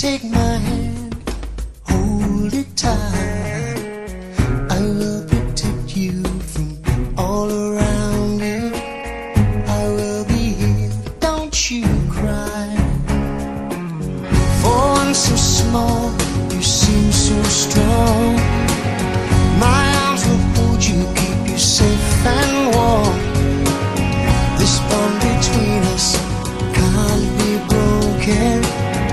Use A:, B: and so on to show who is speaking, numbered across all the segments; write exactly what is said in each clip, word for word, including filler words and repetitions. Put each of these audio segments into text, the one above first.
A: Take my hand, hold it tight. I will protect you from all around you. I will be here, don't you cry. For one so small, you seem so strong. My arms will hold you, keep you safe and warm. This bond between us can't be broken.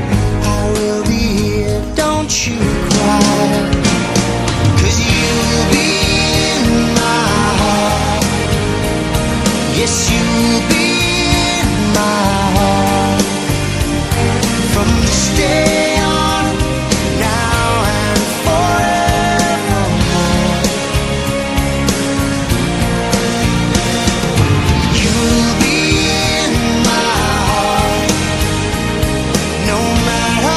A: Don't you cry, 'cause you'll be in my heart. Yes, you'll be in my heart from this day on, now and forevermore. You'll be in my heart, no matter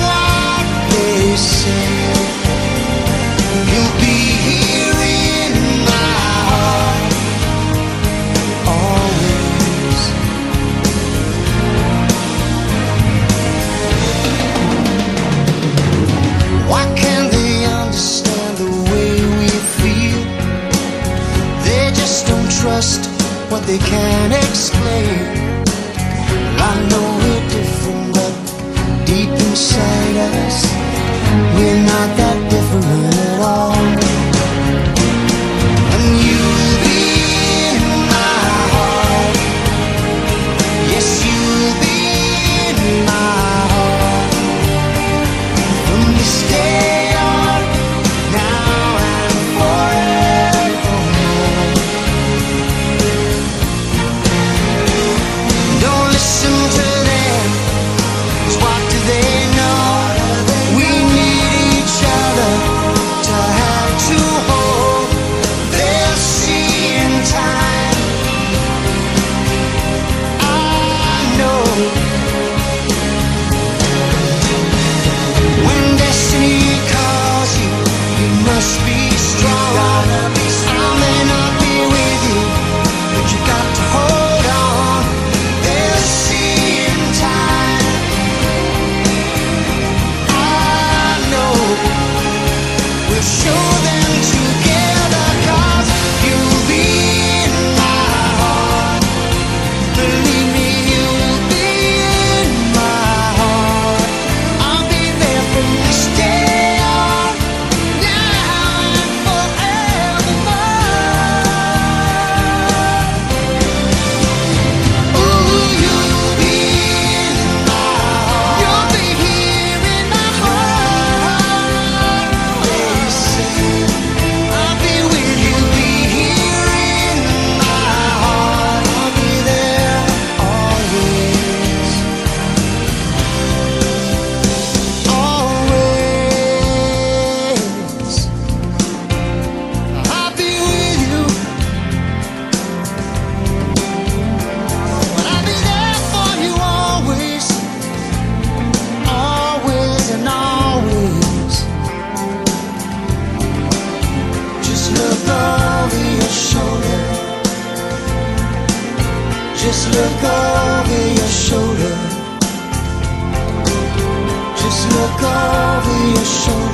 A: you'll be here in my heart, always. Why can't they understand the way we feel? They just don't trust what they can't explain. I know we're different, but deep inside us, we're not that different at all. And you'll be in my heart. Yes, you'll be in my heart from this day on, now and forevermore. Don't listen to them, 'cause what do they know? We need each other to have to hold. They'll see in time, I know. When destiny calls you, you must be strong. I may not be with you, but you got to hold on. They'll see in time, we'll show them together, 'cause you'll be in my heart. Believe me, you'll be in my heart. I'll be there from this day on, now and forevermore. Ooh, you'll be in my heart. You'll be here in my heart. I'll be with you, be here in my heart. I'll be there always, always. I'll be with you, but I'll be there for you always, always and always. Just look over your shoulder. Just look over your shoulder. Just look over your shoulder.